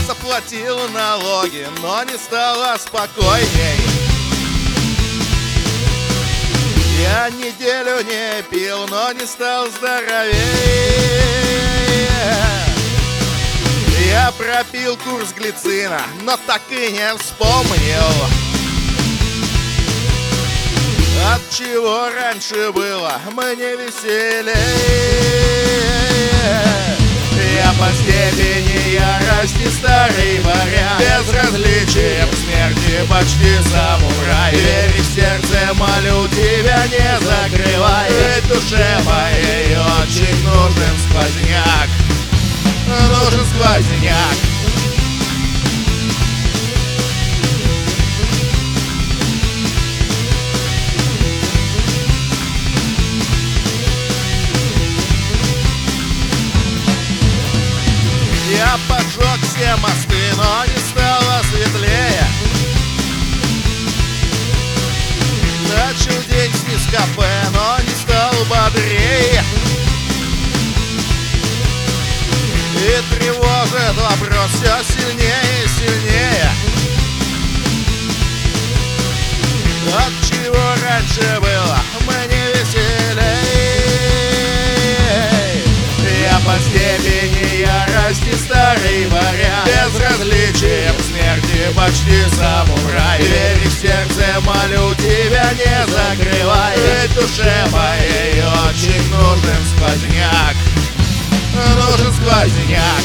заплатил налоги, но не стало спокойней. Я неделю не пил, но не стал здоровее. Я пропил курс глицина, но так и не вспомнил, от чего раньше было мне веселее. Я по степени ярости старый варяг, безразличием смерти почти самурай. Двери в сердце молю тебя, не закрывай, ведь душе моей очень нужен сквозняк. Нужен сквозняк. Я поджег все мосты, но не стало светлее. Начал день с нископе, но не стал бодрее. И тревожит вопрос все сильнее и сильнее. От чего раньше было мне веселей. Я по степени ярости старый варяг, безразличием смерти почти самурай. Двери в сердце молю тебя, не закрывай, ведь душе моей очень нужен сквозняк. Нужен сквозняк.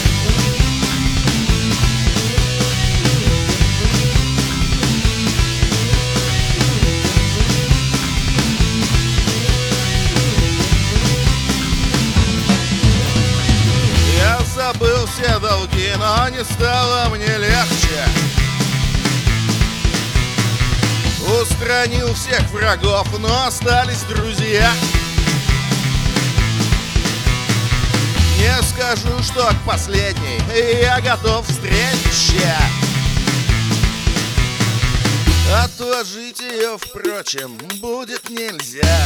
Я забыл все долги, но не стало мне легче. Устранил всех врагов, но остались друзья. Не скажу, что к последней я готов к встрече. Отложить ее, впрочем, будет нельзя.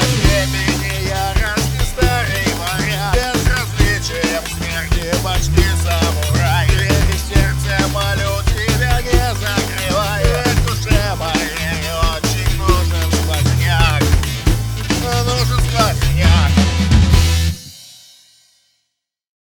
Безразличием смерти почти